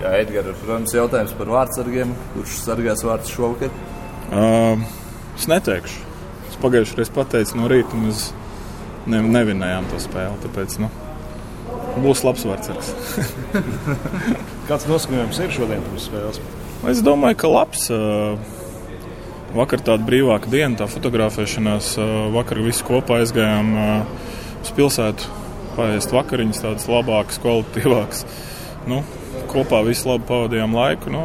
Jā, Edgar, protams, jautājums par vārdsargiem. Kurš sargās vārdus šovakar? Es neteikšu. Es pagājušajā reizē pateicu no rīta, un mēs nevinējām to spēli. Tāpēc, būs labs vārdsargs. Kāds noskaņojums ir šodien pirms spēles? Es domāju, ka labs. Vakar tāda brīvāka diena, tā fotografēšanās. Vakar visi kopā aizgājām uz pilsētu, paēst vakariņas, tādas labākas, kvalitatīvākas. Kopā visi labi pavadījām laiku.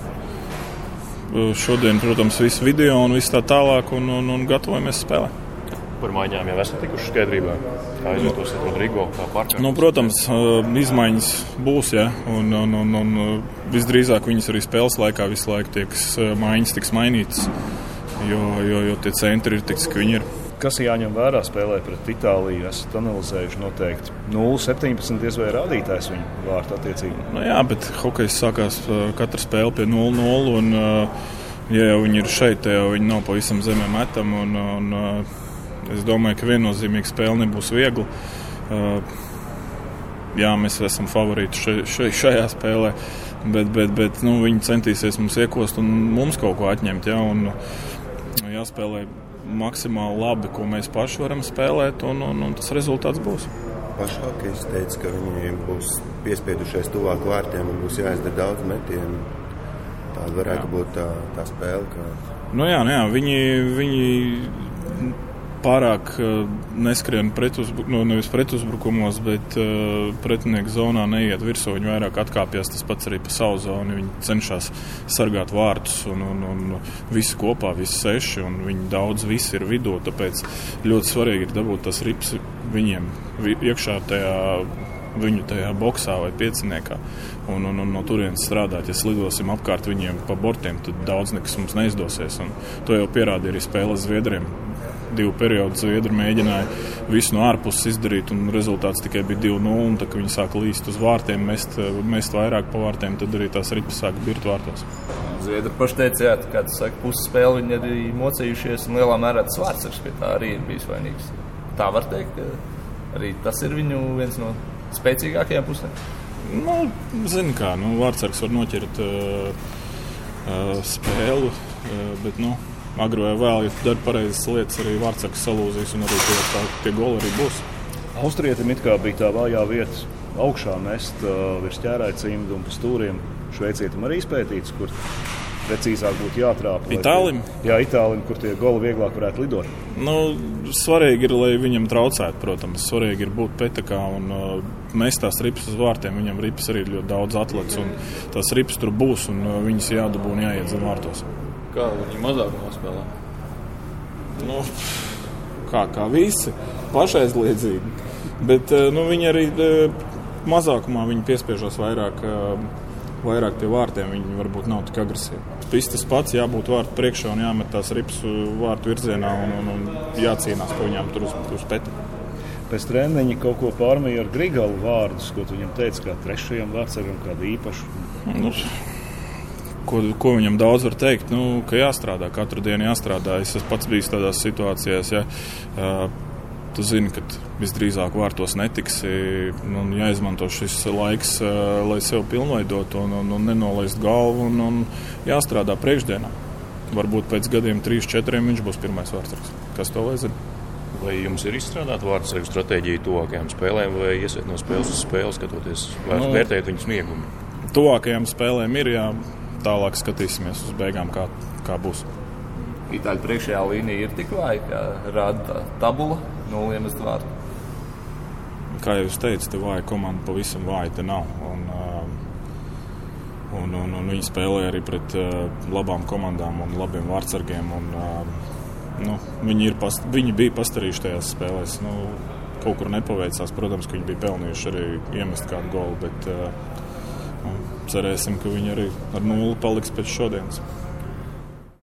Šodien, protams, visu video un viss tā tālāk un gatavojamies spēlē. Par maiņām jau esat tikuši skaidrībā? Kā izvietosiet Rodrigo, kā Parker? Protams, izmaiņas būs, ja, un visdrīzāk viņas arī spēles laikā visu laiku tiks mainītas, jo tie centri ir tik, cik viņi ir. Kas jāņem vērā spēlē pret Itāliju? Esat analizējuši noteikti 0-17 diez vai rādītājs viņu vārtu attiecīgi. Jā, bet hokejs sākās katra spēle pie 0-0, un ja jau viņi ir šeit, jau viņi nav pavisam zemē metam, un es domāju, ka viennozīmīga spēle nebūs viegla. Jā, mēs esam favorīti šajā spēlē, bet viņi centīsies mums iekost un mums kaut ko atņemt, ja, un jāspēlē maksimāli labi, ko mēs paši varam spēlēt, un tas rezultāts būs. Pašāk es teicu, ka viņi būs piespiedušies tuvāk vārtiem un būs jāizdara daudz metienu. Tāda varētu būt tā spēle. Jā, viņi pārāk neskrien nevis pretuzbrukumos, bet pretinieku zonā neiet virsū. Viņi vairāk atkāpjas, tas pats arī pa savu zonu. Viņi cenšas sargāt vārtus un visi kopā, visi 6, un viņi daudz visi ir vidū. Tāpēc ļoti svarīgi ir dabūt tas rips viņiem iekšā viņu tajā boksā vai pieciniekā un no turienes strādāt. Ja slidosim apkārt viņiem pa bortiem, tad daudz nekas mums neizdosies. Un to jau pierādīja arī spēles Zviedriem. 2 periodu Zviedri mēģināja visu no ārpuses izdarīt, un rezultāts tikai bija 2-0, un tā, kad viņi sāka līst uz vārtiem, mest vairāk pa vārtiem, tad arī tās ripas sāka birt vārtos. Zviedri paši teica, jā, kā tu saki, puses spēli viņi arī mocījušies, un lielā mērā tas vārdsargs pie tā arī ir bijis vainīgs. Tā var teikt, ka arī tas ir viņu viens no spēcīgākajām pusēm? Zini kā, vārdsargs var noķert spēli, bet, agri vai vēl, ja tu dari pareizas lietas, arī vārdsargs salūzīs, un arī tie goli arī būs. Austrietim it kā bija tā vājā vieta augšā mest virs ķērāja cimdu un pa stūriem. Šveicietim arī izpētīts, kur precīzāk būtu jātrāpa. Itālim? Itālim, kur tie goli vieglāk varētu lidot. Svarīgi ir, lai viņam traucētu, protams. Svarīgi ir būt petakā un mest tās ripas uz vārtiem. Viņam ripas arī ir ļoti daudz atlets, un tās ripas tur būs, un viņas jādabū un jāiet zem vārtos. Kā viņi mazāk nospēlē? Kā visi, pašaizliedzīgi. Bet viņi arī mazākumā viņi piespiežos vairāk pie vārtiem. Viņi varbūt nav tik agresīvi. Viss tas pats, jābūt vārtu priekšā un jāmet tās ripas vārtu virzienā un jācīnās pa viņām tur uz peta. Pēc treniņa kaut ko pārmīja ar Grigalu vārdus, ko tu viņam teici, kā trešajam vārdsargam, kādu īpašu. Ko viņam daudz var teikt? Ka jāstrādā, katru dienu jāstrādā. Es pats biju tādās situācijās, ja tu zini, ka visdrīzāk vārtos netiksi, jāizmanto šis laiks, lai sev pilnveidotu un nenolaist galvu un jāstrādā priekšdienā. Varbūt pēc gadiem 3-4 viņš būs pirmais vārdsargs. Kas to lai zina? Vai jums ir izstrādāta vārdsargu stratēģija tuvākajām spēlēm vai iesiet no spēles uz spēles, skatoties, vai vērtējot viņu sniegumu? Tuvākajām spēlēm ir, jā. Tālāk skatīsimies uz beigām, kā būs. Itāļu priekšējā līnija ir tik vāja, kā rāda tabula, 0 iemest vārtu. Kā jau es teicu, te vāja komanda pavisam vāja te nav. Un viņi spēlē arī pret labām komandām un labiem vārdsargiem. Viņi bija pastarījuši tajās spēlēs. Kaut kur nepaveicās. Protams, ka viņi bija pelnījuši arī iemest kādu golu, bet cerēsim, ka viņi arī ar 0 paliks pēc šodienas.